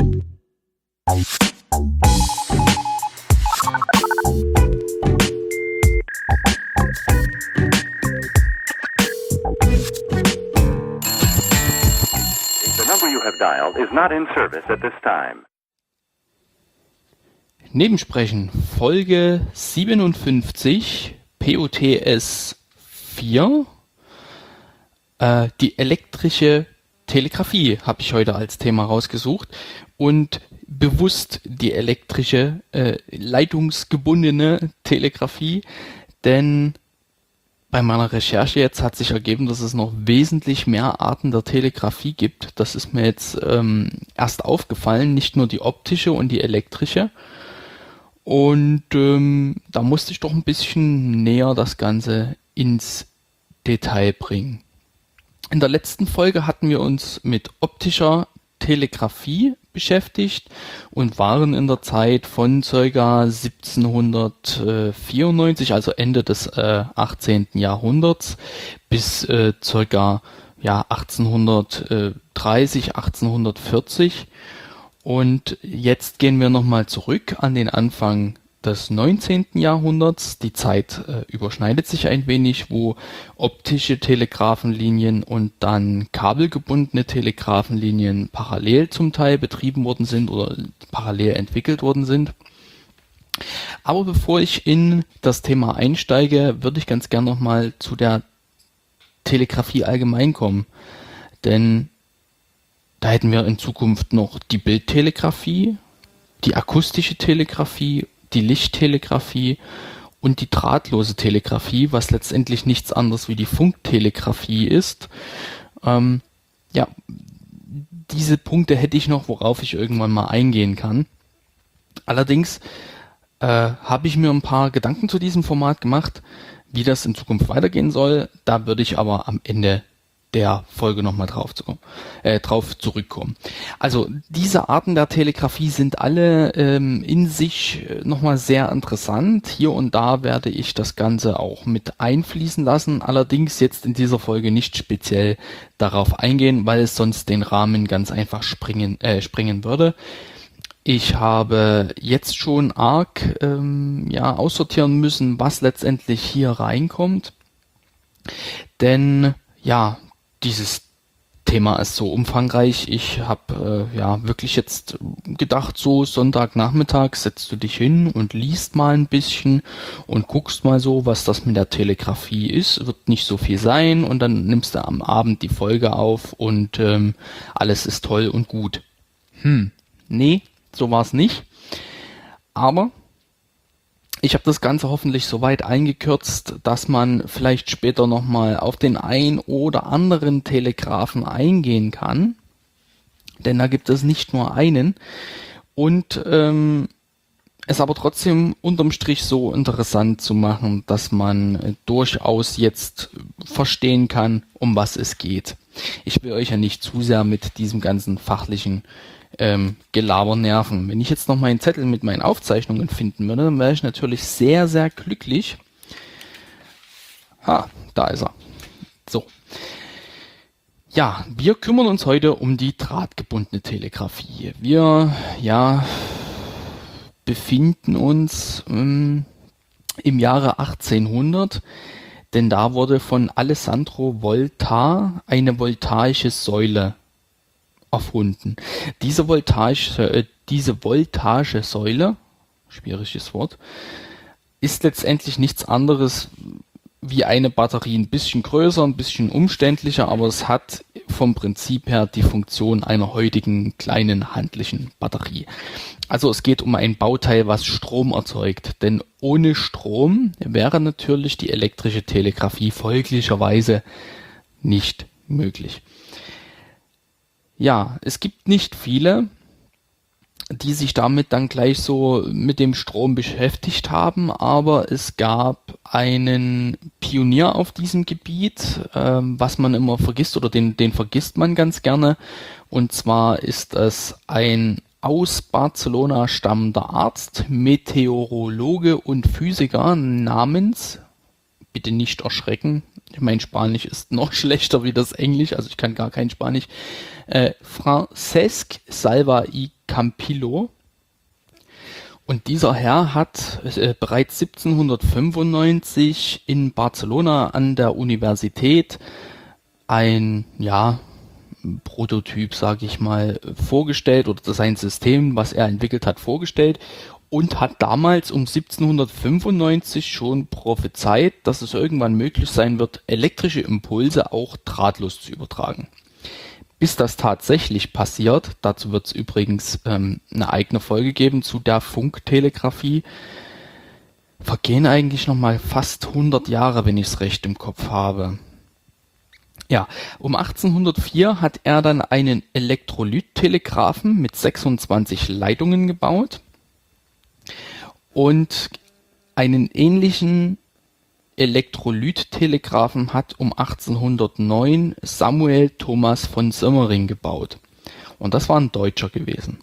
The number you have dialed is not in service at this time. Nebensprechen, Folge 57, POTS 4, die elektrische Telegrafie habe ich heute als Thema rausgesucht und bewusst die elektrische, leitungsgebundene Telegrafie, denn bei meiner Recherche jetzt hat sich ergeben, dass es noch wesentlich mehr Arten der Telegrafie gibt. Das ist mir jetzt erst aufgefallen, nicht nur die optische und die elektrische. Und da musste ich doch ein bisschen näher das Ganze ins Detail bringen. In der letzten Folge hatten wir uns mit optischer Telegrafie beschäftigt und waren in der Zeit von ca. 1794, also Ende des 18. Jahrhunderts, bis ca. 1830, 1840. Und jetzt gehen wir nochmal zurück an den Anfang des 19. Jahrhunderts. Die Zeit überschneidet sich ein wenig, wo optische Telegrafenlinien und dann kabelgebundene Telegrafenlinien parallel zum Teil betrieben worden sind oder parallel entwickelt worden sind. Aber bevor ich in das Thema einsteige, würde ich ganz gern nochmal zu der Telegrafie allgemein kommen. Denn da hätten wir in Zukunft noch die Bildtelegrafie, die akustische Telegrafie, die Lichttelegrafie und die drahtlose Telegrafie, was letztendlich nichts anderes wie die Funktelegrafie ist. Diese Punkte hätte ich noch, worauf ich irgendwann mal eingehen kann. Allerdings habe ich mir ein paar Gedanken zu diesem Format gemacht, wie das in Zukunft weitergehen soll. Da würde ich aber am Ende der Folge nochmal drauf zurückkommen. Also diese Arten der Telegrafie sind alle in sich nochmal sehr interessant. Hier und da werde ich das Ganze auch mit einfließen lassen, allerdings jetzt in dieser Folge nicht speziell darauf eingehen, weil es sonst den Rahmen ganz einfach sprengen würde. Ich habe jetzt schon arg aussortieren müssen, was letztendlich hier reinkommt, denn dieses Thema ist so umfangreich. Ich habe wirklich jetzt gedacht, so Sonntagnachmittag setzt du dich hin und liest mal ein bisschen und guckst mal so, was das mit der Telegrafie ist. Wird nicht so viel sein und dann nimmst du am Abend die Folge auf und alles ist toll und gut. Nee, so war es nicht. Aber ich habe das Ganze hoffentlich so weit eingekürzt, dass man vielleicht später nochmal auf den ein oder anderen Telegraphen eingehen kann. Denn da gibt es nicht nur einen. Und es aber trotzdem unterm Strich so interessant zu machen, dass man durchaus jetzt verstehen kann, um was es geht. Ich will euch ja nicht zu sehr mit diesem ganzen fachlichen Gelaber nerven. Wenn ich jetzt noch meinen Zettel mit meinen Aufzeichnungen finden würde, dann wäre ich natürlich sehr, sehr glücklich. Da ist er. So. Ja, wir kümmern uns heute um die drahtgebundene Telegrafie. Wir, befinden uns im Jahre 1800, denn da wurde von Alessandro Volta eine voltaische Säule erfunden. Diese Voltagesäule, schwieriges Wort, ist letztendlich nichts anderes wie eine Batterie, ein bisschen größer, ein bisschen umständlicher, aber es hat vom Prinzip her die Funktion einer heutigen kleinen handlichen Batterie. Also es geht um ein Bauteil, was Strom erzeugt, denn ohne Strom wäre natürlich die elektrische Telegrafie folglicherweise nicht möglich. Ja, es gibt nicht viele, die sich damit dann gleich so mit dem Strom beschäftigt haben, aber es gab einen Pionier auf diesem Gebiet, was man immer vergisst oder den vergisst man ganz gerne, und zwar ist es ein aus Barcelona stammender Arzt, Meteorologe und Physiker namens, bitte nicht erschrecken, mein Spanisch ist noch schlechter wie das Englisch, also ich kann gar kein Spanisch, Francesc Salva y Campillo. Und dieser Herr hat bereits 1795 in Barcelona an der Universität ein, Prototyp, sage ich mal, vorgestellt oder sein System, was er entwickelt hat, vorgestellt und hat damals um 1795 schon prophezeit, dass es irgendwann möglich sein wird, elektrische Impulse auch drahtlos zu übertragen. Bis das tatsächlich passiert, dazu wird es übrigens eine eigene Folge geben zu der Funktelegrafie, vergehen eigentlich nochmal fast 100 Jahre, wenn ich es recht im Kopf habe. Ja, um 1804 hat er dann einen Elektrolyttelegraphen mit 26 Leitungen gebaut und einen ähnlichen Elektrolyttelegraphen hat um 1809 Samuel Thomas von Sommering gebaut. Und das war ein Deutscher gewesen.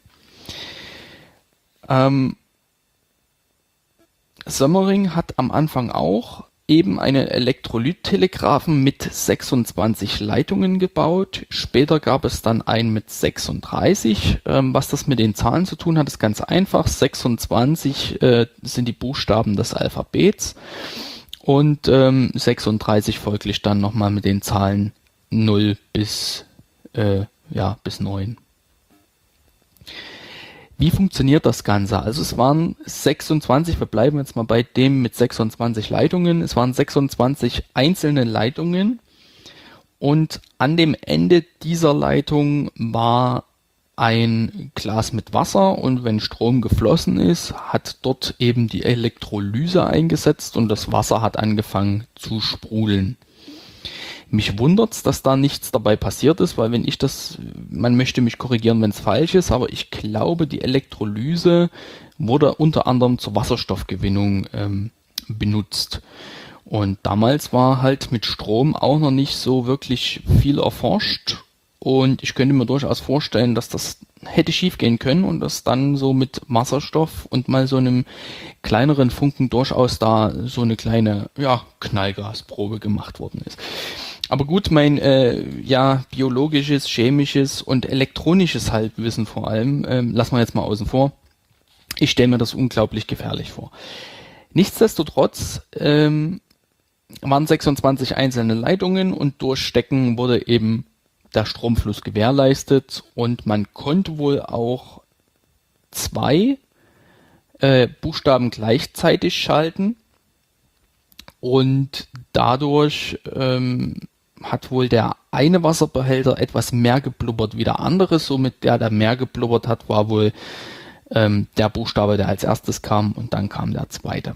Sommering hat am Anfang auch eben einen Elektrolyttelegraphen mit 26 Leitungen gebaut. Später gab es dann einen mit 36. Was das mit den Zahlen zu tun hat, ist ganz einfach. 26 sind die Buchstaben des Alphabets und 36 folglich dann nochmal mit den Zahlen 0 bis 9. Wie funktioniert das Ganze? Also es waren 26, wir bleiben jetzt mal bei dem mit 26 Leitungen, es waren 26 einzelne Leitungen und an dem Ende dieser Leitung war ein Glas mit Wasser und wenn Strom geflossen ist, hat dort eben die Elektrolyse eingesetzt und das Wasser hat angefangen zu sprudeln. Mich wundert's, dass da nichts dabei passiert ist, weil man möchte mich korrigieren, wenn es falsch ist, aber ich glaube, die Elektrolyse wurde unter anderem zur Wasserstoffgewinnung benutzt. Und damals war halt mit Strom auch noch nicht so wirklich viel erforscht und ich könnte mir durchaus vorstellen, dass das hätte schief gehen können und dass dann so mit Wasserstoff und mal so einem kleineren Funken durchaus da so eine kleine, Knallgasprobe gemacht worden ist. Aber gut, mein biologisches, chemisches und elektronisches Halbwissen vor allem, lassen wir jetzt mal außen vor. Ich stelle mir das unglaublich gefährlich vor. Nichtsdestotrotz waren 26 einzelne Leitungen und durch Stecken wurde eben der Stromfluss gewährleistet und man konnte wohl auch 2 Buchstaben gleichzeitig schalten und dadurch hat wohl der eine Wasserbehälter etwas mehr geblubbert wie der andere, somit der mehr geblubbert hat, war wohl der Buchstabe, der als erstes kam und dann kam der zweite.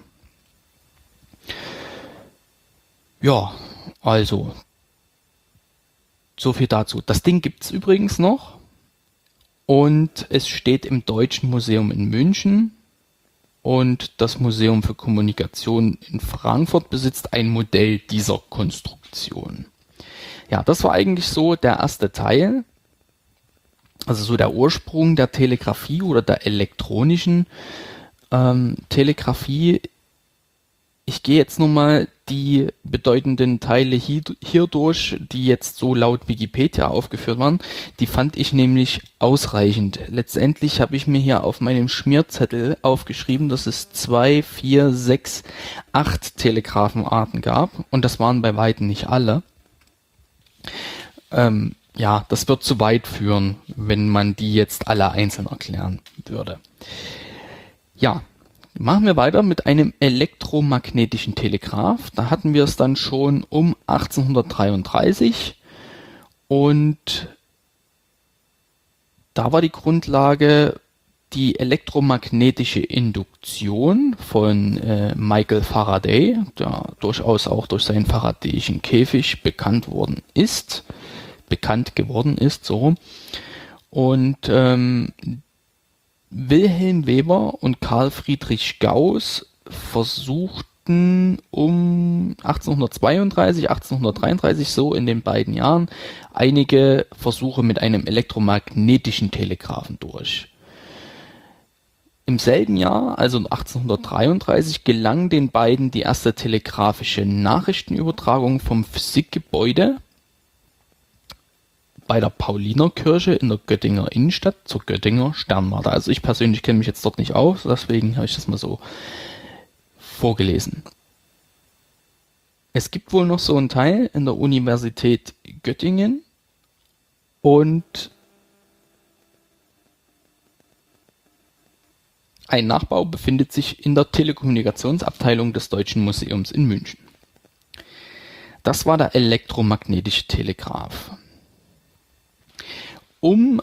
Ja, also so viel dazu. Das Ding gibt's übrigens noch und es steht im Deutschen Museum in München und das Museum für Kommunikation in Frankfurt besitzt ein Modell dieser Konstruktion. Ja, das war eigentlich so der erste Teil, also so der Ursprung der Telegrafie oder der elektronischen Telegrafie. Ich gehe jetzt nur mal die bedeutenden Teile hier durch, die jetzt so laut Wikipedia aufgeführt waren. Die fand ich nämlich ausreichend. Letztendlich habe ich mir hier auf meinem Schmierzettel aufgeschrieben, dass es 2, 4, 6, 8 Telegraphenarten gab. Und das waren bei weitem nicht alle. Das wird zu weit führen, wenn man die jetzt alle einzeln erklären würde. Ja. Machen wir weiter mit einem elektromagnetischen Telegraph. Da hatten wir es dann schon um 1833 und da war die Grundlage die elektromagnetische Induktion von Michael Faraday, der durchaus auch durch seinen Faradayischen Käfig bekannt geworden ist, so. Und Wilhelm Weber und Carl Friedrich Gauss versuchten um 1832, 1833 so in den beiden Jahren einige Versuche mit einem elektromagnetischen Telegraphen durch. Im selben Jahr, also 1833, gelang den beiden die erste telegrafische Nachrichtenübertragung vom Physikgebäude bei der Paulinerkirche in der Göttinger Innenstadt zur Göttinger Sternwarte. Also ich persönlich kenne mich jetzt dort nicht aus, deswegen habe ich das mal so vorgelesen. Es gibt wohl noch so einen Teil in der Universität Göttingen und ein Nachbau befindet sich in der Telekommunikationsabteilung des Deutschen Museums in München. Das war der elektromagnetische Telegraph. Um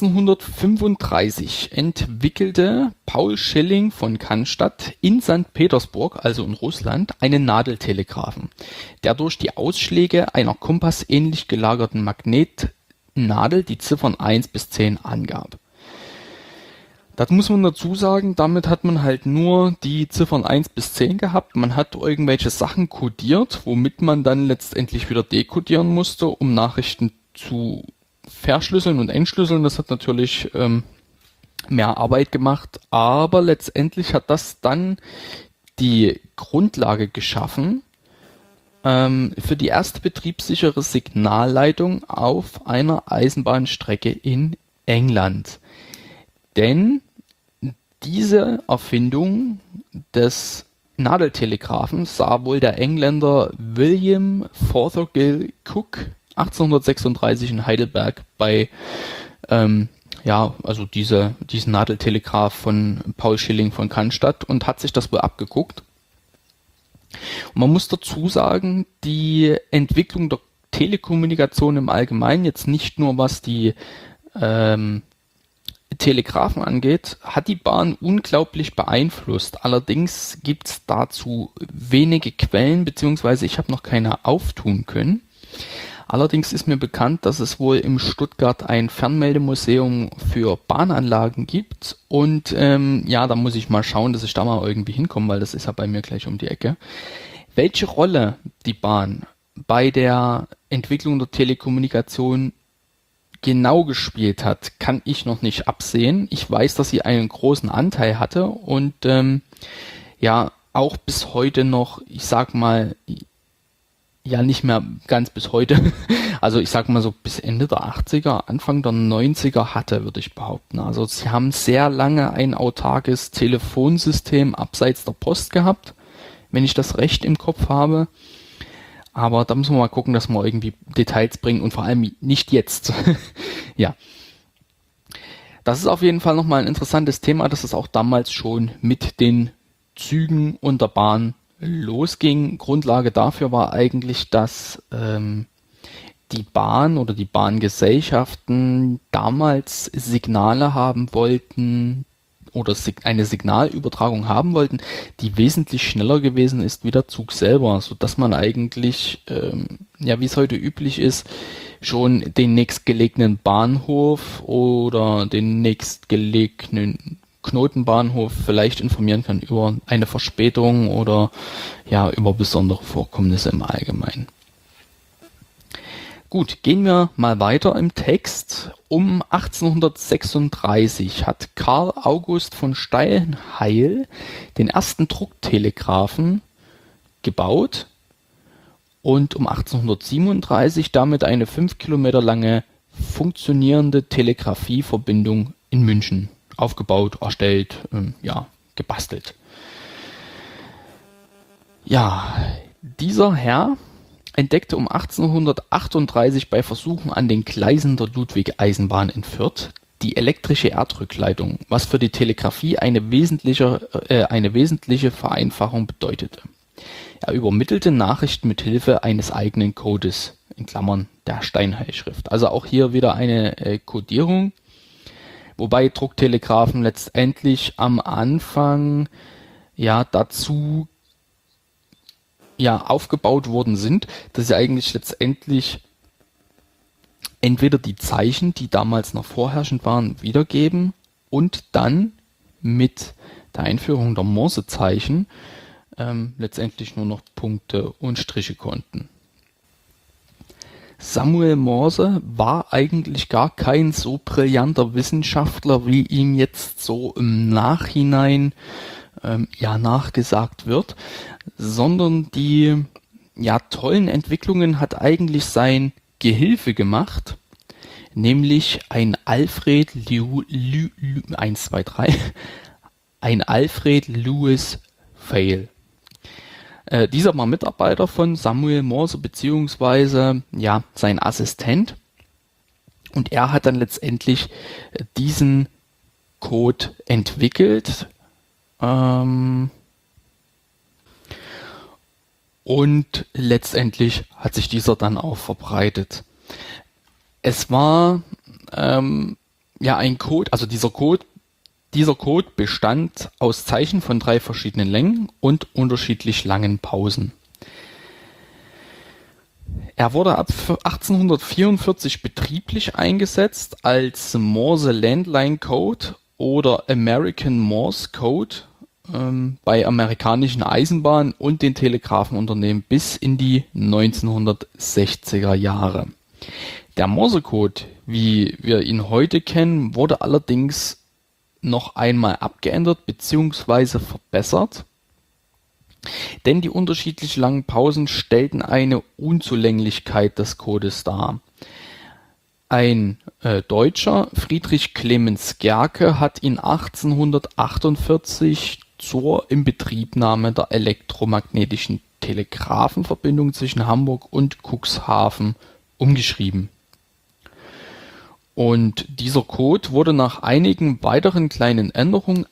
1835 entwickelte Paul Schilling von Cannstatt in St. Petersburg, also in Russland, einen Nadeltelegraphen, der durch die Ausschläge einer kompassähnlich gelagerten Magnetnadel die Ziffern 1 bis 10 angab. Das muss man dazu sagen, damit hat man halt nur die Ziffern 1 bis 10 gehabt. Man hat irgendwelche Sachen kodiert, womit man dann letztendlich wieder dekodieren musste, um Nachrichten zu verschlüsseln und entschlüsseln. Das hat natürlich mehr Arbeit gemacht, aber letztendlich hat das dann die Grundlage geschaffen für die erste betriebssichere Signalleitung auf einer Eisenbahnstrecke in England. Denn diese Erfindung des Nadeltelegraphen sah wohl der Engländer William Fothergill Cooke 1836 in Heidelberg bei, diesen Nadeltelegraph von Paul Schilling von Cannstatt und hat sich das wohl abgeguckt. Und man muss dazu sagen, die Entwicklung der Telekommunikation im Allgemeinen, jetzt nicht nur was die Telegraphen angeht, hat die Bahn unglaublich beeinflusst. Allerdings gibt es dazu wenige Quellen, beziehungsweise ich habe noch keine auftun können. Allerdings ist mir bekannt, dass es wohl in Stuttgart ein Fernmeldemuseum für Bahnanlagen gibt und da muss ich mal schauen, dass ich da mal irgendwie hinkomme, weil das ist ja bei mir gleich um die Ecke. Welche Rolle die Bahn bei der Entwicklung der Telekommunikation genau gespielt hat, kann ich noch nicht absehen. Ich weiß, dass sie einen großen Anteil hatte und auch bis heute noch, ich sag mal, ja nicht mehr ganz bis heute, also ich sag mal so bis Ende der 80er, Anfang der 90er hatte, würde ich behaupten. Also sie haben sehr lange ein autarkes Telefonsystem abseits der Post gehabt, wenn ich das recht im Kopf habe. Aber da müssen wir mal gucken, dass wir irgendwie Details bringen und vor allem nicht jetzt. Ja. Das ist auf jeden Fall nochmal ein interessantes Thema, dass es auch damals schon mit den Zügen und der Bahn losging. Grundlage dafür war eigentlich, dass die Bahn oder die Bahngesellschaften damals Signale haben wollten, oder eine Signalübertragung haben wollten, die wesentlich schneller gewesen ist wie der Zug selber, sodass man eigentlich, wie es heute üblich ist, schon den nächstgelegenen Bahnhof oder den nächstgelegenen Knotenbahnhof vielleicht informieren kann über eine Verspätung oder über besondere Vorkommnisse im Allgemeinen. Gut, gehen wir mal weiter im Text. Um 1836 hat Karl August von Steinheil den ersten Drucktelegraphen gebaut und um 1837 damit eine 5 Kilometer lange funktionierende Telegrafieverbindung in München aufgebaut, erstellt, gebastelt. Ja, dieser Herr entdeckte um 1838 bei Versuchen an den Gleisen der Ludwig-Eisenbahn in Fürth die elektrische Erdrückleitung, was für die Telegrafie eine wesentliche Vereinfachung bedeutete. Er übermittelte Nachrichten mit Hilfe eines eigenen Codes, in Klammern der Steinheil-Schrift. Also auch hier wieder eine Codierung, wobei Drucktelegraphen letztendlich am Anfang dazu aufgebaut worden sind, dass sie eigentlich letztendlich entweder die Zeichen, die damals noch vorherrschend waren, wiedergeben und dann mit der Einführung der Morsezeichen letztendlich nur noch Punkte und Striche konnten. Samuel Morse war eigentlich gar kein so brillanter Wissenschaftler, wie ihm jetzt so im Nachhinein nachgesagt wird, sondern die tollen Entwicklungen hat eigentlich sein Gehilfe gemacht, nämlich ein Alfred ein Alfred Lewis Vail. Dieser war Mitarbeiter von Samuel Morse beziehungsweise ja sein Assistent, und er hat dann letztendlich diesen Code entwickelt und letztendlich hat sich dieser dann auch verbreitet. Es war ja ein Code, also dieser Code bestand aus Zeichen von 3 verschiedenen Längen und unterschiedlich langen Pausen. Er wurde ab 1844 betrieblich eingesetzt als Morse Landline Code oder American Morse Code bei amerikanischen Eisenbahnen und den Telegrafenunternehmen bis in die 1960er Jahre. Der Morse-Code, wie wir ihn heute kennen, wurde allerdings noch einmal abgeändert bzw. verbessert, denn die unterschiedlich langen Pausen stellten eine Unzulänglichkeit des Codes dar. Ein Deutscher, Friedrich Clemens Gerke, hat ihn 1848 zur Inbetriebnahme der elektromagnetischen Telegrafenverbindung zwischen Hamburg und Cuxhaven umgeschrieben. Und dieser Code wurde nach einigen weiteren kleinen Änderungen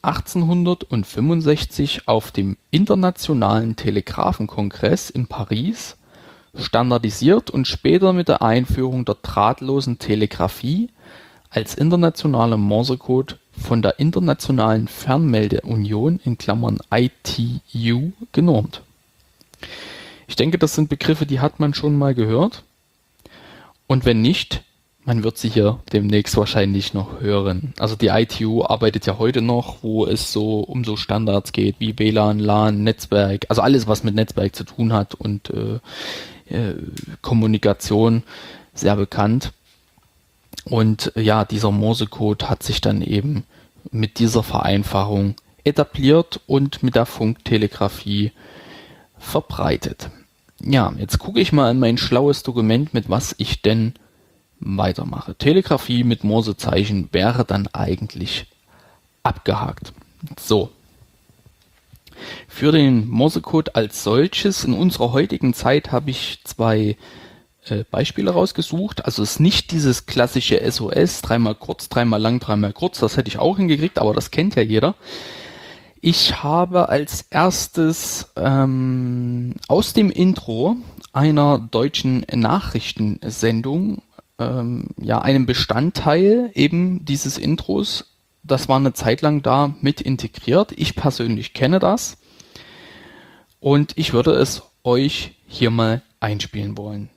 1865 auf dem Internationalen Telegrafenkongress in Paris standardisiert und später mit der Einführung der drahtlosen Telegrafie als internationaler Morsecode von der Internationalen Fernmeldeunion (ITU) genormt. Ich denke, das sind Begriffe, die hat man schon mal gehört. Und wenn nicht, man wird sie hier demnächst wahrscheinlich noch hören. Also die ITU arbeitet ja heute noch, wo es so um so Standards geht wie WLAN, LAN, Netzwerk, also alles, was mit Netzwerk zu tun hat und Kommunikation, sehr bekannt. Und ja, dieser Morsecode hat sich dann eben mit dieser Vereinfachung etabliert und mit der Funktelegrafie verbreitet. Ja, jetzt gucke ich mal in mein schlaues Dokument, mit was ich denn weitermache. Telegrafie mit Morsezeichen wäre dann eigentlich abgehakt. So. Für den Morsecode als solches in unserer heutigen Zeit habe ich 2 Beispiele rausgesucht. Also es ist nicht dieses klassische SOS, 3-mal kurz, 3-mal lang, 3-mal kurz. Das hätte ich auch hingekriegt, aber das kennt ja jeder. Ich habe als erstes aus dem Intro einer deutschen Nachrichtensendung einen Bestandteil eben dieses Intros. Das war eine Zeit lang da mit integriert. Ich persönlich kenne das und ich würde es euch hier mal einspielen wollen.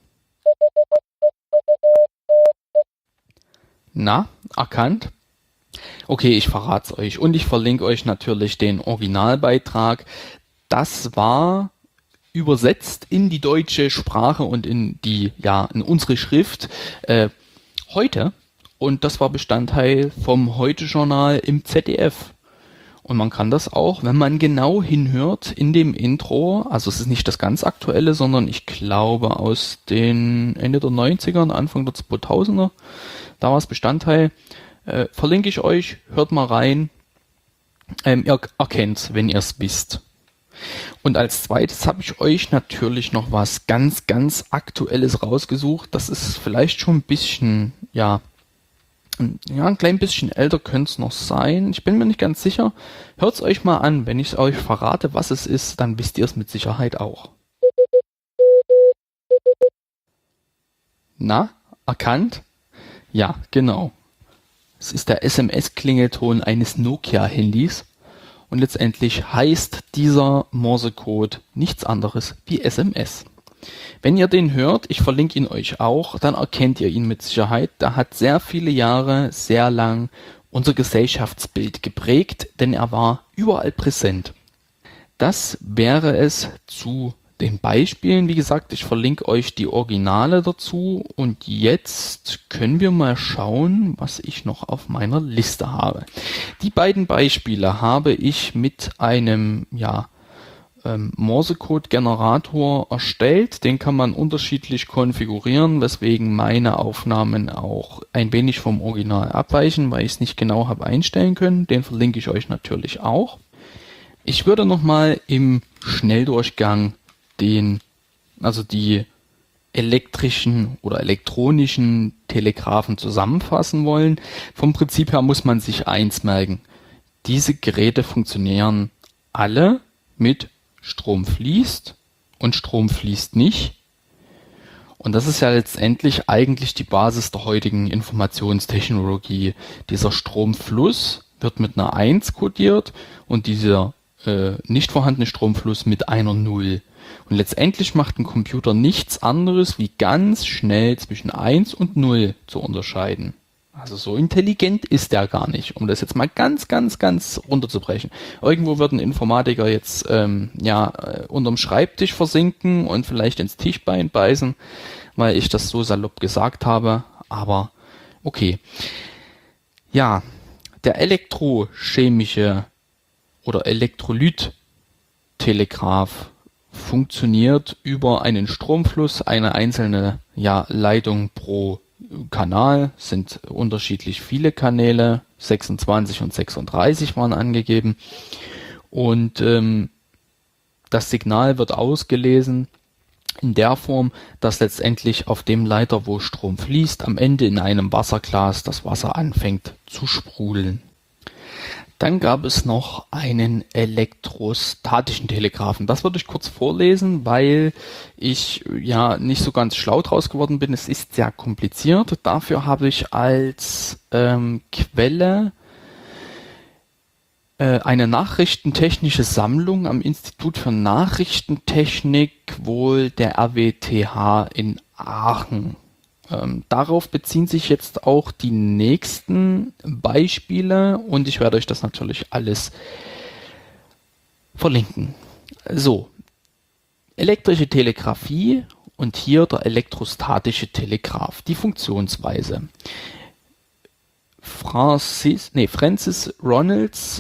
Na, erkannt? Okay, ich verrate es euch und ich verlinke euch natürlich den Originalbeitrag. Das war übersetzt in die deutsche Sprache und in unsere Schrift heute, und das war Bestandteil vom Heute-Journal im ZDF. Und man kann das auch, wenn man genau hinhört, in dem Intro, also es ist nicht das ganz aktuelle, sondern ich glaube aus den Ende der 90er, Anfang der 2000er, da war es Bestandteil, verlinke ich euch, hört mal rein, ihr erkennt's, wenn ihr es wisst. Und als zweites habe ich euch natürlich noch was ganz, ganz Aktuelles rausgesucht. Das ist vielleicht schon ein bisschen, ein klein bisschen älter könnte es noch sein. Ich bin mir nicht ganz sicher. Hört es euch mal an. Wenn ich euch verrate, was es ist, dann wisst ihr es mit Sicherheit auch. Na, erkannt? Ja, genau. Es ist der SMS-Klingelton eines Nokia-Handys. Und letztendlich heißt dieser Morsecode nichts anderes wie SMS. Wenn ihr den hört, ich verlinke ihn euch auch, dann erkennt ihr ihn mit Sicherheit. Der hat sehr viele Jahre, sehr lang unser Gesellschaftsbild geprägt, denn er war überall präsent. Das wäre es zu den Beispielen. Wie gesagt, ich verlinke euch die Originale dazu. Und jetzt können wir mal schauen, was ich noch auf meiner Liste habe. Die beiden Beispiele habe ich mit einem Morsecode-Generator erstellt. Den kann man unterschiedlich konfigurieren, weswegen meine Aufnahmen auch ein wenig vom Original abweichen, weil ich es nicht genau habe einstellen können. Den verlinke ich euch natürlich auch. Ich würde nochmal im Schnelldurchgang die elektrischen oder elektronischen Telegraphen zusammenfassen wollen. Vom Prinzip her muss man sich eins merken. Diese Geräte funktionieren alle mit Strom fließt und Strom fließt nicht. Und das ist ja letztendlich eigentlich die Basis der heutigen Informationstechnologie. Dieser Stromfluss wird mit einer 1 kodiert und dieser nicht vorhandene Stromfluss mit einer 0. Und letztendlich macht ein Computer nichts anderes, wie ganz schnell zwischen 1 und 0 zu unterscheiden. Also so intelligent ist der gar nicht, um das jetzt mal ganz runterzubrechen. Irgendwo wird ein Informatiker jetzt unterm Schreibtisch versinken und vielleicht ins Tischbein beißen, weil ich das so salopp gesagt habe, aber okay. Ja, der elektrochemische oder Elektrolyttelegraph funktioniert über einen Stromfluss, eine einzelne Leitung pro Kanal, sind unterschiedlich viele Kanäle, 26 und 36 waren angegeben, und das Signal wird ausgelesen in der Form, dass letztendlich auf dem Leiter, wo Strom fließt, am Ende in einem Wasserglas das Wasser anfängt zu sprudeln. Dann gab es noch einen elektrostatischen Telegraphen. Das würde ich kurz vorlesen, weil ich nicht so ganz schlau draus geworden bin. Es ist sehr kompliziert. Dafür habe ich als Quelle eine nachrichtentechnische Sammlung am Institut für Nachrichtentechnik, wohl der RWTH in Aachen. Darauf beziehen sich jetzt auch die nächsten Beispiele und ich werde euch das natürlich alles verlinken. So, elektrische Telegrafie und hier der elektrostatische Telegraph, die Funktionsweise. Francis Ronalds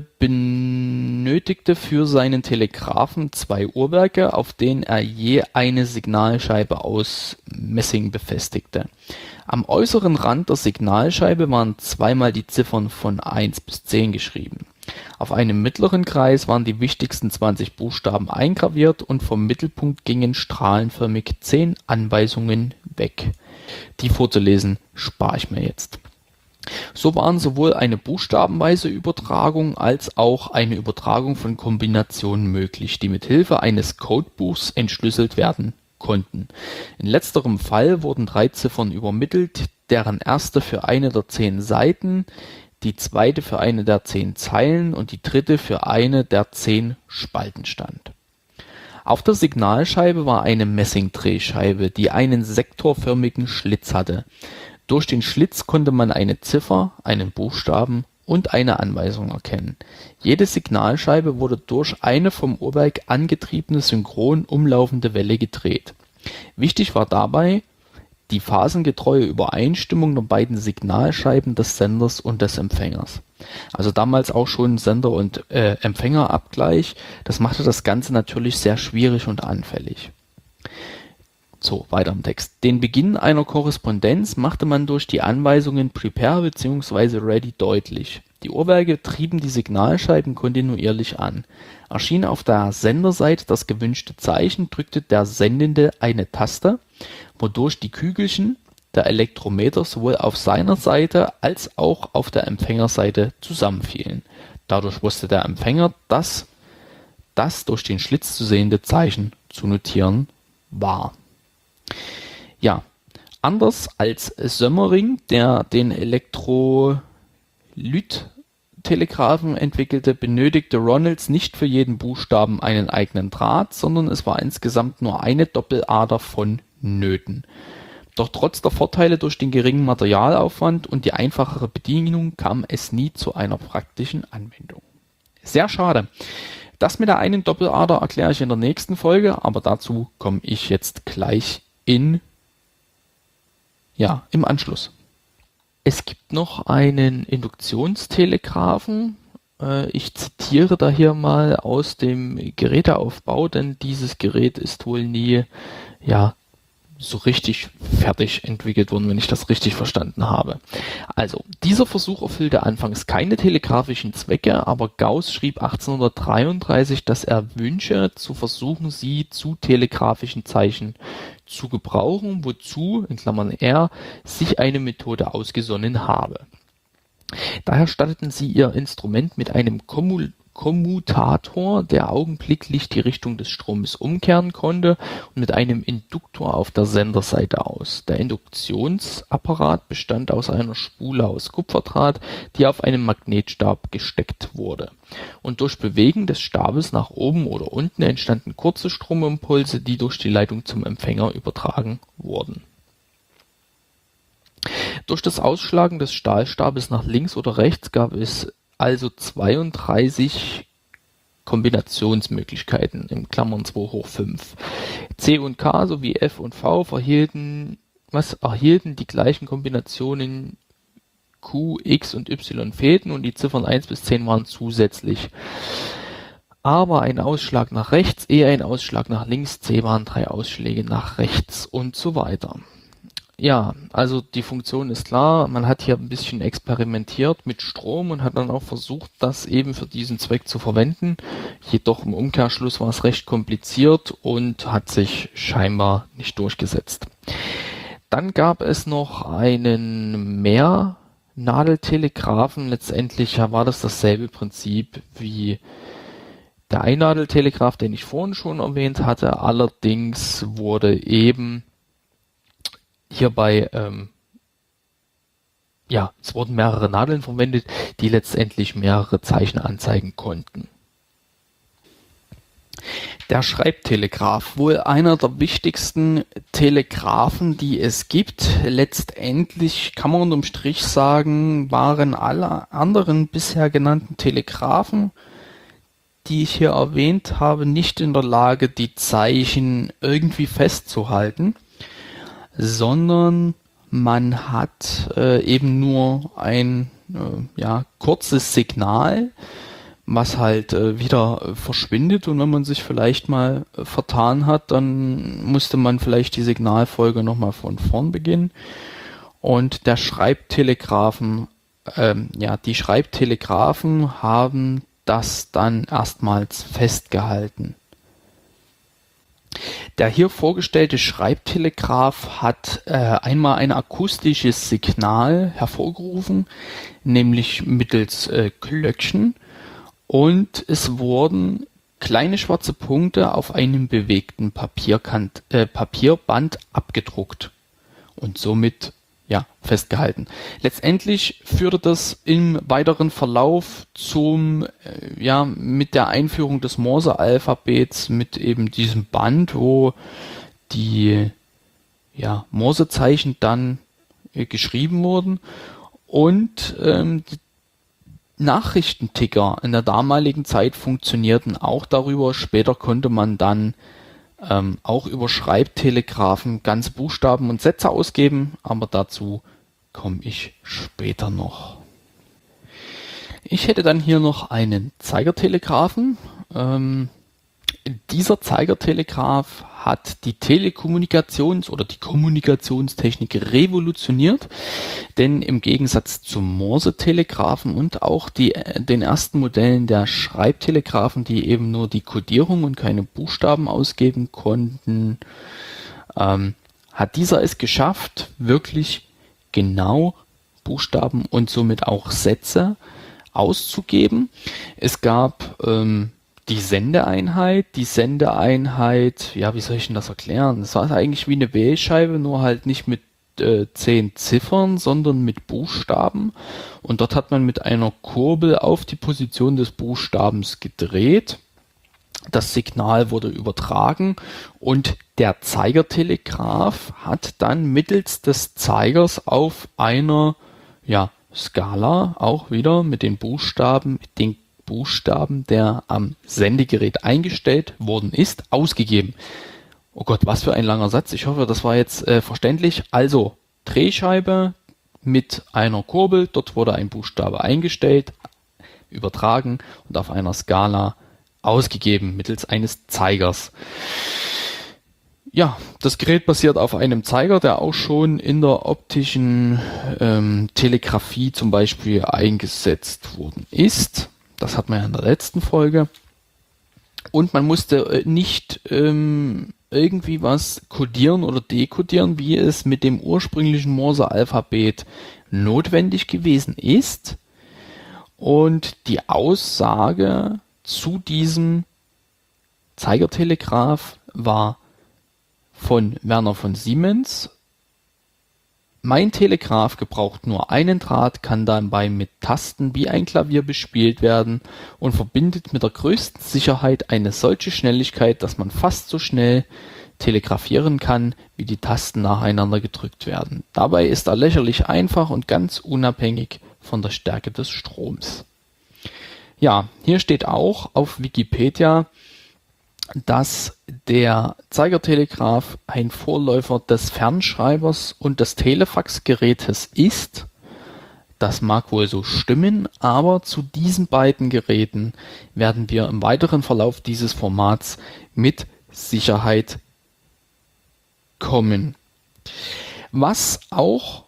benötigte für seinen Telegraphen 2 Uhrwerke, auf denen er je eine Signalscheibe aus Messing befestigte. Am äußeren Rand der Signalscheibe waren zweimal die Ziffern von 1 bis 10 geschrieben. Auf einem mittleren Kreis waren die wichtigsten 20 Buchstaben eingraviert und vom Mittelpunkt gingen strahlenförmig 10 Anweisungen weg. Die vorzulesen spare ich mir jetzt. So waren sowohl eine buchstabenweise Übertragung als auch eine Übertragung von Kombinationen möglich, die mit Hilfe eines Codebuchs entschlüsselt werden konnten. In letzterem Fall wurden 3 Ziffern übermittelt, deren erste für eine der 10 Seiten, die zweite für eine der 10 Zeilen und die dritte für eine der 10 Spalten stand. Auf der Signalscheibe war eine Messingdrehscheibe, die einen sektorförmigen Schlitz hatte. Durch den Schlitz konnte man eine Ziffer, einen Buchstaben und eine Anweisung erkennen. Jede Signalscheibe wurde durch eine vom Uhrwerk angetriebene synchron umlaufende Welle gedreht. Wichtig war dabei die phasengetreue Übereinstimmung der beiden Signalscheiben des Senders und des Empfängers. Also damals auch schon Sender- und Empfängerabgleich. Das machte das Ganze natürlich sehr schwierig und anfällig. So, weiter im Text. Den Beginn einer Korrespondenz machte man durch die Anweisungen Prepare bzw. Ready deutlich. Die Uhrwerke trieben die Signalscheiben kontinuierlich an. Erschien auf der Senderseite das gewünschte Zeichen, drückte der Sendende eine Taste, wodurch die Kügelchen der Elektrometer sowohl auf seiner Seite als auch auf der Empfängerseite zusammenfielen. Dadurch wusste der Empfänger, dass das durch den Schlitz zu sehende Zeichen zu notieren war. Ja, anders als Sömmering, der den Elektrolyttelegraphen entwickelte, benötigte Ronalds nicht für jeden Buchstaben einen eigenen Draht, sondern es war insgesamt nur eine Doppelader vonnöten. Doch trotz der Vorteile durch den geringen Materialaufwand und die einfachere Bedienung kam es nie zu einer praktischen Anwendung. Sehr schade. Das mit der einen Doppelader erkläre ich in der nächsten Folge, aber dazu komme ich jetzt gleich im Anschluss. Es gibt noch einen Induktionstelegraphen, Ich zitiere da hier mal aus dem Geräteaufbau, denn dieses Gerät ist wohl nie, ja, so richtig fertig entwickelt worden, wenn ich das richtig verstanden habe. Also, dieser Versuch erfüllte anfangs keine telegrafischen Zwecke, aber Gauss schrieb 1833, dass er wünsche, zu versuchen, sie zu telegrafischen Zeichen zu gebrauchen, wozu, in Klammern er, sich eine Methode ausgesonnen habe. Daher statteten sie ihr Instrument mit einem Kommutator, der augenblicklich die Richtung des Stromes umkehren konnte, und mit einem Induktor auf der Senderseite aus. Der Induktionsapparat bestand aus einer Spule aus Kupferdraht, die auf einen Magnetstab gesteckt wurde. Und durch Bewegen des Stabes nach oben oder unten entstanden kurze Stromimpulse, die durch die Leitung zum Empfänger übertragen wurden. Durch das Ausschlagen des Stahlstabes nach links oder rechts gab es also 32 Kombinationsmöglichkeiten, in Klammern 2 hoch 5. C und K sowie F und V erhielten die gleichen Kombinationen. Q, X und Y fehlten und die Ziffern 1 bis 10 waren zusätzlich. Aber ein Ausschlag nach rechts, E ein Ausschlag nach links, C waren 3 Ausschläge nach rechts und so weiter. Ja, also die Funktion ist klar, man hat hier ein bisschen experimentiert mit Strom und hat dann auch versucht, das eben für diesen Zweck zu verwenden. Jedoch im Umkehrschluss war es recht kompliziert und hat sich scheinbar nicht durchgesetzt. Dann gab es noch einen Mehrnadeltelegraphen. Letztendlich war das dasselbe Prinzip wie der Einnadeltelegraph, den ich vorhin schon erwähnt hatte. Allerdings wurde eben hierbei, es wurden mehrere Nadeln verwendet, die letztendlich mehrere Zeichen anzeigen konnten. Der Schreibtelegraph, wohl einer der wichtigsten Telegraphen, die es gibt. Letztendlich kann man unterm Strich sagen, waren alle anderen bisher genannten Telegraphen, die ich hier erwähnt habe, nicht in der Lage, die Zeichen irgendwie festzuhalten, sondern man hat eben nur ein kurzes Signal, was halt wieder verschwindet, und wenn man sich vielleicht mal vertan hat, dann musste man vielleicht die Signalfolge nochmal von vorn beginnen. Und die Schreibtelegraphen haben das dann erstmals festgehalten. Der hier vorgestellte Schreibtelegraph hat einmal ein akustisches Signal hervorgerufen, nämlich mittels Glöckchen, und es wurden kleine schwarze Punkte auf einem bewegten Papierband abgedruckt und somit festgehalten. Letztendlich führte das im weiteren Verlauf mit der Einführung des Morse-Alphabets, mit eben diesem Band, wo die Morsezeichen dann geschrieben wurden, und die Nachrichtenticker in der damaligen Zeit funktionierten auch darüber. Später konnte man dann auch über Schreibtelegraphen ganze Buchstaben und Sätze ausgeben, aber dazu komme ich später noch. Ich hätte dann hier noch einen Zeigertelegraphen. Dieser Zeigertelegraph hat die Telekommunikations- oder die Kommunikationstechnik revolutioniert, denn im Gegensatz zum Morse-Telegraphen und auch den ersten Modellen der Schreibtelegraphen, die eben nur die Kodierung und keine Buchstaben ausgeben konnten, hat dieser es geschafft, wirklich genau Buchstaben und somit auch Sätze auszugeben. Es gab die Sendeeinheit, wie soll ich denn das erklären? Es war eigentlich wie eine Wählscheibe, nur halt nicht mit 10 Ziffern, sondern mit Buchstaben. Und dort hat man mit einer Kurbel auf die Position des Buchstabens gedreht. Das Signal wurde übertragen und der Zeigertelegraph hat dann mittels des Zeigers auf einer Skala auch wieder mit den Buchstaben, der am Sendegerät eingestellt worden ist, ausgegeben. Oh Gott, was für ein langer Satz. Ich hoffe, das war jetzt verständlich. Also, Drehscheibe mit einer Kurbel, dort wurde ein Buchstabe eingestellt. übertragen und auf einer Skala ausgegeben mittels eines Zeigers. Ja, das Gerät basiert auf einem Zeiger, der auch schon in der optischen Telegrafie zum Beispiel eingesetzt worden ist. Das hat man ja in der letzten Folge. Und man musste nicht irgendwie was kodieren oder dekodieren, wie es mit dem ursprünglichen Morse-Alphabet notwendig gewesen ist. Und die Aussage zu diesem Zeigertelegraph war von Werner von Siemens: Mein Telegraph gebraucht nur einen Draht, kann dabei mit Tasten wie ein Klavier bespielt werden und verbindet mit der größten Sicherheit eine solche Schnelligkeit, dass man fast so schnell telegrafieren kann, wie die Tasten nacheinander gedrückt werden. Dabei ist er lächerlich einfach und ganz unabhängig von der Stärke des Stroms. Ja, hier steht auch auf Wikipedia, dass der Zeigertelegraph ein Vorläufer des Fernschreibers und des Telefaxgerätes ist. Das mag wohl so stimmen, aber zu diesen beiden Geräten werden wir im weiteren Verlauf dieses Formats mit Sicherheit kommen. Was auch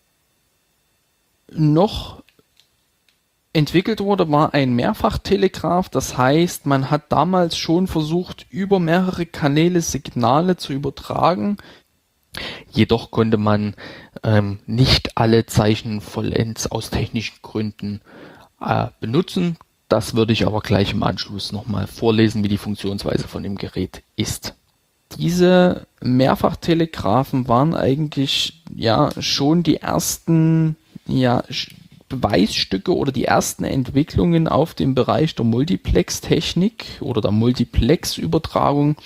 noch entwickelt wurde, war ein Mehrfachtelegraph. Das heißt, man hat damals schon versucht, über mehrere Kanäle Signale zu übertragen. Jedoch konnte man nicht alle Zeichen vollends aus technischen Gründen benutzen. Das würde ich aber gleich im Anschluss nochmal vorlesen, wie die Funktionsweise von dem Gerät ist. Diese Mehrfachtelegraphen waren eigentlich ja schon die ersten Beweisstücke oder die ersten Entwicklungen auf dem Bereich der Multiplex-Technik oder der Multiplex-Übertragung.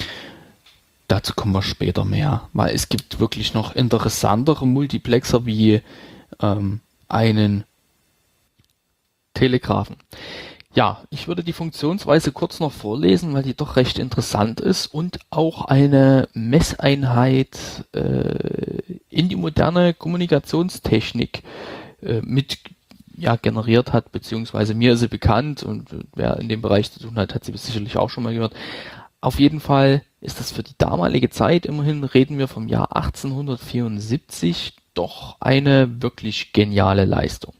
Dazu kommen wir später mehr, weil es gibt wirklich noch interessantere Multiplexer wie einen Telegraphen. Ja, ich würde die Funktionsweise kurz noch vorlesen, weil die doch recht interessant ist und auch eine Messeinheit in die moderne Kommunikationstechnik mit generiert hat, beziehungsweise mir ist sie bekannt und wer in dem Bereich zu tun hat, hat sie sicherlich auch schon mal gehört. Auf jeden Fall ist das für die damalige Zeit, immerhin reden wir vom Jahr 1874, doch eine wirklich geniale Leistung.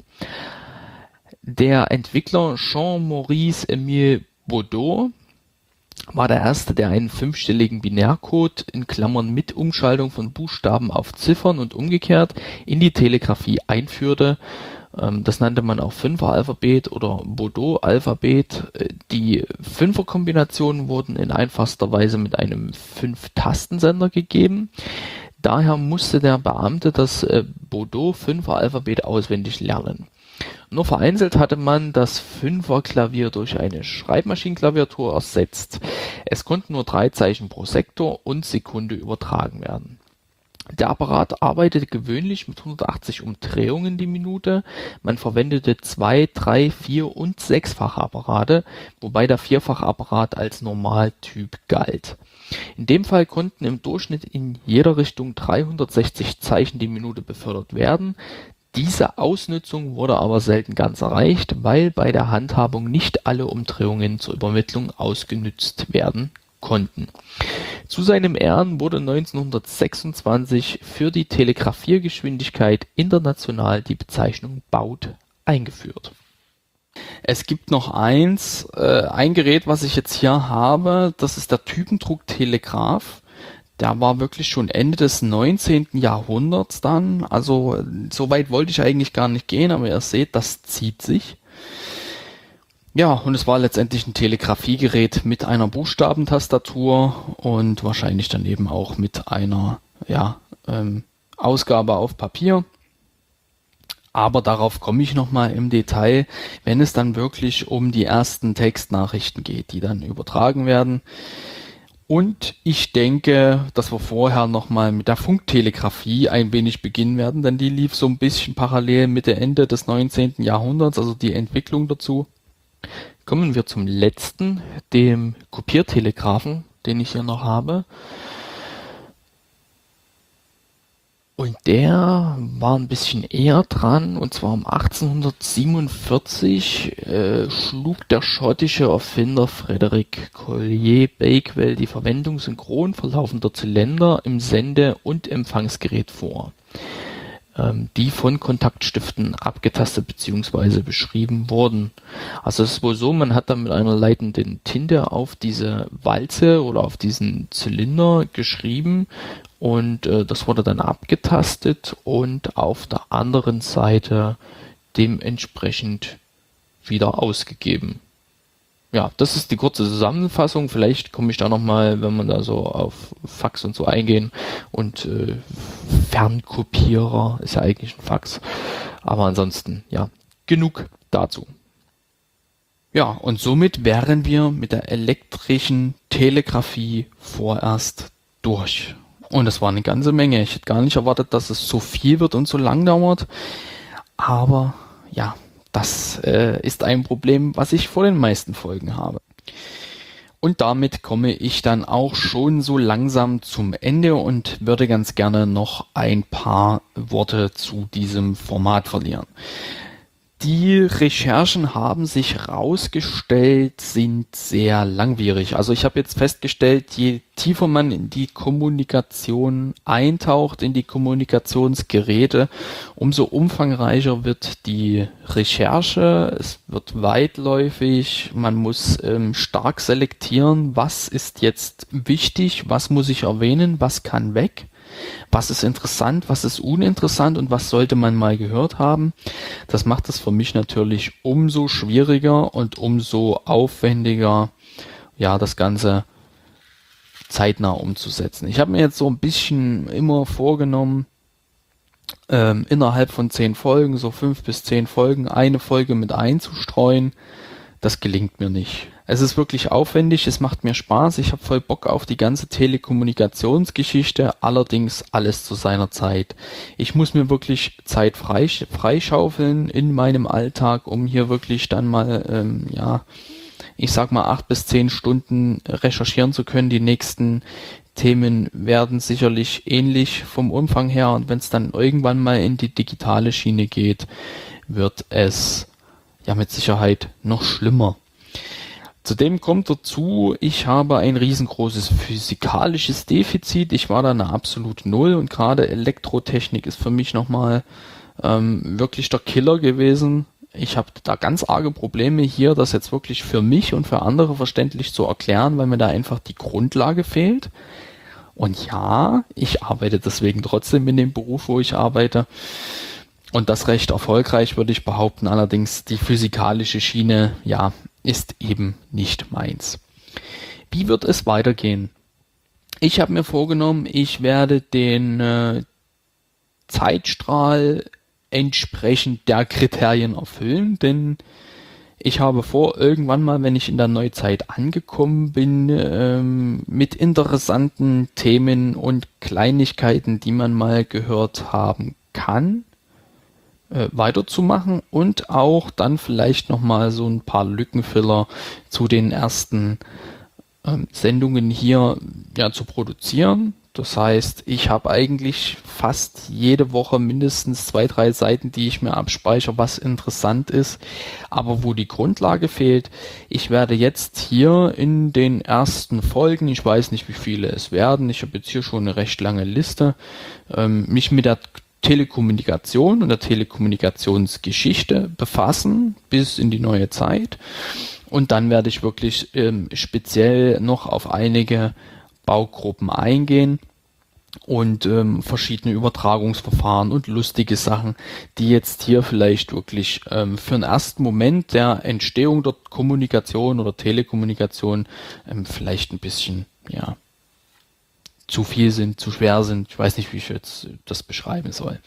Der Entwickler Jean-Maurice Emile Baudot war der erste, der einen 5-stelligen Binärcode in Klammern mit Umschaltung von Buchstaben auf Ziffern und umgekehrt in die Telegrafie einführte. Das nannte man auch Fünfer-Alphabet oder Baudot-Alphabet. Die Fünfer-Kombinationen wurden in einfachster Weise mit einem 5-Tastensender gegeben. Daher musste der Beamte das Baudot-Fünfer-Alphabet auswendig lernen. Nur vereinzelt hatte man das Fünferklavier durch eine Schreibmaschinenklaviatur ersetzt. Es konnten nur 3 Zeichen pro Sektor und Sekunde übertragen werden. Der Apparat arbeitete gewöhnlich mit 180 Umdrehungen die Minute. Man verwendete 2-, 3-, 4- und 6-fache Apparate, wobei der 4-fache Apparat als Normaltyp galt. In dem Fall konnten im Durchschnitt in jeder Richtung 360 Zeichen die Minute befördert werden. Diese Ausnutzung wurde aber selten ganz erreicht, weil bei der Handhabung nicht alle Umdrehungen zur Übermittlung ausgenutzt werden konnten. Zu seinem Ehren wurde 1926 für die Telegrafiergeschwindigkeit international die Bezeichnung Baud eingeführt. Es gibt noch ein Gerät, was ich jetzt hier habe, das ist der Typendrucktelegraph. Der war wirklich schon Ende des 19. Jahrhunderts dann, also so weit wollte ich eigentlich gar nicht gehen, aber ihr seht, das zieht sich. Ja, und es war letztendlich ein Telegrafiegerät mit einer Buchstabentastatur und wahrscheinlich dann eben auch mit einer Ausgabe auf Papier. Aber darauf komme ich nochmal im Detail, wenn es dann wirklich um die ersten Textnachrichten geht, die dann übertragen werden. Und ich denke, dass wir vorher nochmal mit der Funktelegrafie ein wenig beginnen werden, denn die lief so ein bisschen parallel Mitte, Ende des 19. Jahrhunderts, also die Entwicklung dazu. Kommen wir zum letzten, dem Kopiertelegraphen, den ich hier noch habe. Und der war ein bisschen eher dran, und zwar um 1847 schlug der schottische Erfinder Frederick Collier Bakewell die Verwendung synchron verlaufender Zylinder im Sende- und Empfangsgerät vor, die von Kontaktstiften abgetastet bzw. beschrieben wurden. Also es ist wohl so, man hat dann mit einer leitenden Tinte auf diese Walze oder auf diesen Zylinder geschrieben, und das wurde dann abgetastet und auf der anderen Seite dementsprechend wieder ausgegeben. Ja, das ist die kurze Zusammenfassung. Vielleicht komme ich da nochmal, wenn man da so auf Fax und so eingehen, und Fernkopierer ist ja eigentlich ein Fax. Aber ansonsten, ja, genug dazu. Ja, und somit wären wir mit der elektrischen Telegrafie vorerst durch. Und das war eine ganze Menge. Ich hätte gar nicht erwartet, dass es so viel wird und so lang dauert. Aber ja, das ist ein Problem, was ich vor den meisten Folgen habe. Und damit komme ich dann auch schon so langsam zum Ende und würde ganz gerne noch ein paar Worte zu diesem Format verlieren. Die Recherchen haben sich herausgestellt, sind sehr langwierig. Also ich habe jetzt festgestellt, je tiefer man in die Kommunikation eintaucht, in die Kommunikationsgeräte, umso umfangreicher wird die Recherche. Es wird weitläufig, man muss stark selektieren, was ist jetzt wichtig, was muss ich erwähnen, was kann weg. Was ist interessant, was ist uninteressant und was sollte man mal gehört haben? Das macht es für mich natürlich umso schwieriger und umso aufwendiger, ja, das Ganze zeitnah umzusetzen. Ich habe mir jetzt so ein bisschen immer vorgenommen, innerhalb von 10 Folgen, so 5 bis 10 Folgen, eine Folge mit einzustreuen. Das gelingt mir nicht. Es ist wirklich aufwendig, es macht mir Spaß, ich habe voll Bock auf die ganze Telekommunikationsgeschichte, allerdings alles zu seiner Zeit. Ich muss mir wirklich Zeit freischaufeln in meinem Alltag, um hier wirklich dann mal, ich sag mal 8 bis 10 Stunden recherchieren zu können. Die nächsten Themen werden sicherlich ähnlich vom Umfang her, und wenn es dann irgendwann mal in die digitale Schiene geht, wird es ja mit Sicherheit noch schlimmer. Zudem kommt dazu, ich habe ein riesengroßes physikalisches Defizit. Ich war da eine absolute Null, und gerade Elektrotechnik ist für mich nochmal wirklich der Killer gewesen. Ich habe da ganz arge Probleme hier, das jetzt wirklich für mich und für andere verständlich zu erklären, weil mir da einfach die Grundlage fehlt. Und ja, ich arbeite deswegen trotzdem in dem Beruf, wo ich arbeite. Und das recht erfolgreich, würde ich behaupten. Allerdings die physikalische Schiene, ja, ist eben nicht meins. Wie wird es weitergehen? Ich habe mir vorgenommen, ich werde den Zeitstrahl entsprechend der Kriterien erfüllen, denn ich habe vor, irgendwann mal, wenn ich in der Neuzeit angekommen bin, mit interessanten Themen und Kleinigkeiten, die man mal gehört haben kann, weiterzumachen und auch dann vielleicht nochmal so ein paar Lückenfiller zu den ersten Sendungen hier ja zu produzieren. Das heißt, ich habe eigentlich fast jede Woche mindestens 2, 3 Seiten, die ich mir abspeichere, was interessant ist, aber wo die Grundlage fehlt. Ich werde jetzt hier in den ersten Folgen, ich weiß nicht, wie viele es werden, ich habe jetzt hier schon eine recht lange Liste, mich mit der Telekommunikation und der Telekommunikationsgeschichte befassen bis in die neue Zeit. Und dann werde ich wirklich speziell noch auf einige Baugruppen eingehen und verschiedene Übertragungsverfahren und lustige Sachen, die jetzt hier vielleicht wirklich für einen ersten Moment der Entstehung der Kommunikation oder Telekommunikation vielleicht ein bisschen, ja, zu viel sind, zu schwer sind. Ich weiß nicht, wie ich jetzt das beschreiben soll.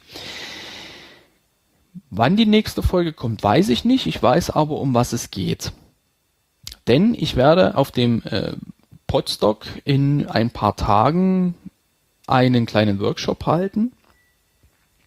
Wann die nächste Folge kommt, weiß ich nicht. Ich weiß aber, um was es geht. Denn ich werde auf dem Podstock in ein paar Tagen einen kleinen Workshop halten.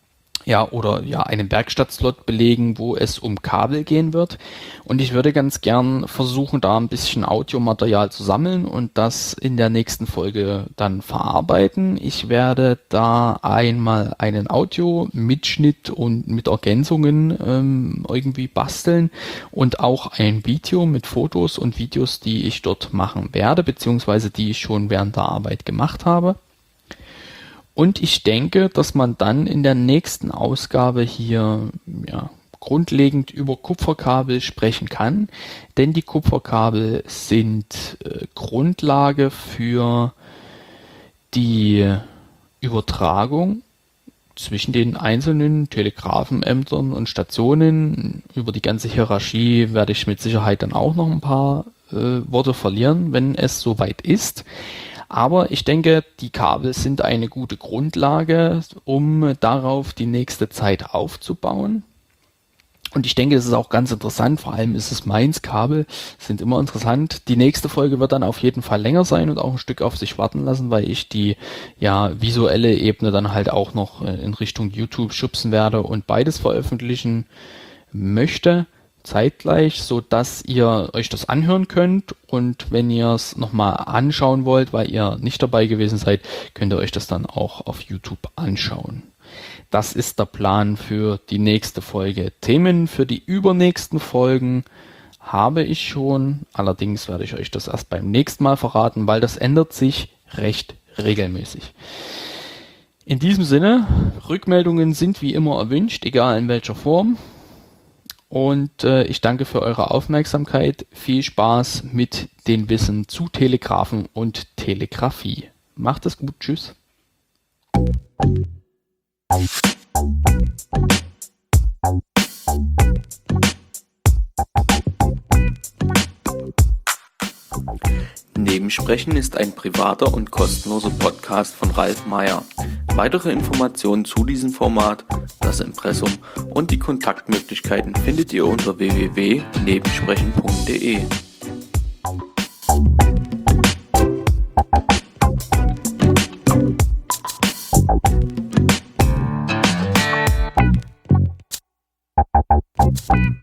einen Werkstattslot belegen, wo es um Kabel gehen wird. Und ich würde ganz gern versuchen, da ein bisschen Audiomaterial zu sammeln und das in der nächsten Folge dann verarbeiten. Ich werde da einmal einen Audio-Mitschnitt und mit Ergänzungen irgendwie basteln und auch ein Video mit Fotos und Videos, die ich dort machen werde, beziehungsweise die ich schon während der Arbeit gemacht habe. Und ich denke, dass man dann in der nächsten Ausgabe hier grundlegend über Kupferkabel sprechen kann, denn die Kupferkabel sind Grundlage für die Übertragung zwischen den einzelnen Telegrafenämtern und Stationen. Über die ganze Hierarchie werde ich mit Sicherheit dann auch noch ein paar Worte verlieren, wenn es soweit ist. Aber ich denke, die Kabel sind eine gute Grundlage, um darauf die nächste Zeit aufzubauen. Und ich denke, es ist auch ganz interessant, vor allem ist es Mainz-Kabel, sind immer interessant. Die nächste Folge wird dann auf jeden Fall länger sein und auch ein Stück auf sich warten lassen, weil ich die visuelle Ebene dann halt auch noch in Richtung YouTube schubsen werde und beides veröffentlichen möchte. Zeitgleich, so dass ihr euch das anhören könnt, und wenn ihr es nochmal anschauen wollt, weil ihr nicht dabei gewesen seid, könnt ihr euch das dann auch auf YouTube anschauen. Das ist der Plan für die nächste Folge. Themen für die übernächsten Folgen habe ich schon, allerdings werde ich euch das erst beim nächsten Mal verraten, weil das ändert sich recht regelmäßig. In diesem Sinne, Rückmeldungen sind wie immer erwünscht, egal in welcher Form. Und ich danke für eure Aufmerksamkeit. Viel Spaß mit den Wissen zu Telegrafen und Telegrafie. Macht es gut. Tschüss. Nebensprechen ist ein privater und kostenloser Podcast von Ralf Meyer. Weitere Informationen zu diesem Format, das Impressum und die Kontaktmöglichkeiten findet ihr unter www.nebensprechen.de.